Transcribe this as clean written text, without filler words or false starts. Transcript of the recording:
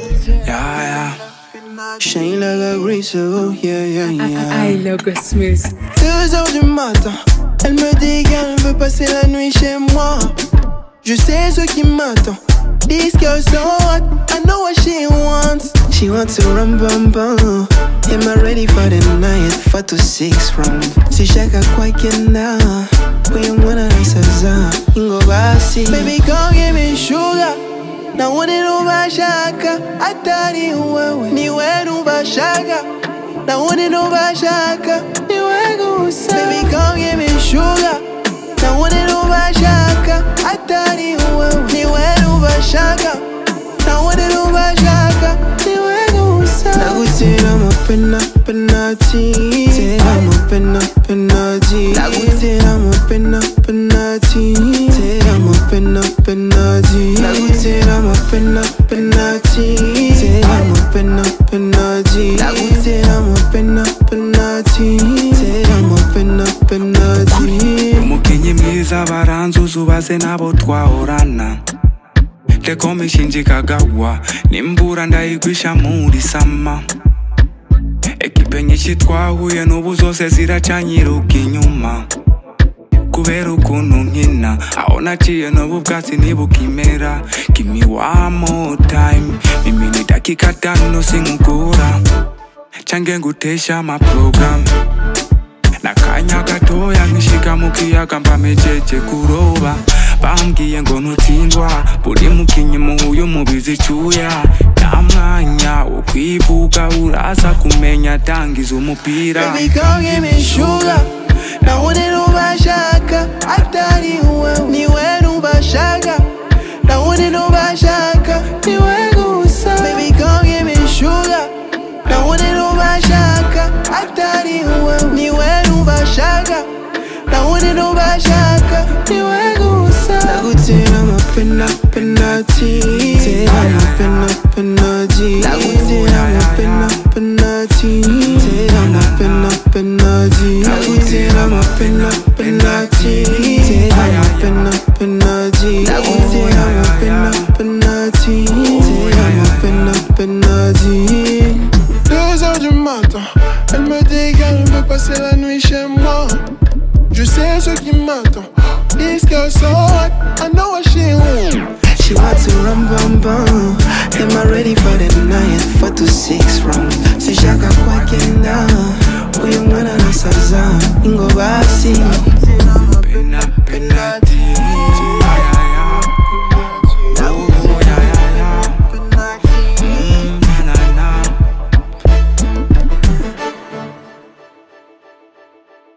Yeah. Shine like a grisou, yeah. I logo smooth. 2h du matin, elle me dit qu'elle veut passer la nuit chez moi. Je sais ce qui m'attend. These girls so hot, I know what she wants. She wants to run bum bum. Am I ready for the night? 4 to 6 round. Si chaka kwa kenda, kwenye mwana nasaza ingo basi. Baby come give me sugar. Na wone no bashaka, atari wewe ni wenu bashaka. Na wone no bashaka, ni wenu sa. Baby come give me sugar. Na wone no bashaka, atari wewe ni wenu bashaka. Na wone no bashaka, ni wenu sa. Nagutera mapena penati, tera mapena penati. Nagutera mapena penati, tera mapena penati. Nagutera mapena penati, tera mapena penati. Nagutera mapena penati, tera mapena penati. Umukinyi mwiza baranzuza ubaze nabo twahorana. Tekome shinji kagawa nimbura ndayigwisha muri sama. Ekipe nyinshi twahuye n'ubu zose ziracanyiruka inyuma. Kubera ukuntu nkina aho naciye n'ubu bwatsi ntibukimera. Give me one more time, mimi ni dakika 5 sinkugora. Cange ngutesha ama program. Nakanya gatoya nkishika mu kiyaga mpamejeje kuroba. Bambwiye ngo nutsindwa buri mukinyi muhuye mubizi icuya. Nta mwanya wo kwivuga uraza kumenya tangiza umupira. Baby come give me sugar. Na wone no bashaka, atari wewe ni wenu bashaka. Na wone no bashaka, ni wenu sa. Baby come give me sugar. Na wone no bashaka, atari wewe ni wenu bashaka. Na wone no bashaka, ni wenu sa. Nagutera mapena penati, tera mapena penati. Nagutera mapena penati, tera mapena penati. Nagutera mapena penati, tera mapena penati. Nagutera mapena penati, tera mapena penati. 2h du matin, elle me dit qu'elle veut passer la nuit chez moi. Je sais ce qui m'attend. These girls so hot, I know what she wants. She wants to run bum bum. Am I ready for the night? 4 to 6 round. Si chaka kwa kenda, kwenye mwana nasaza ingo basi.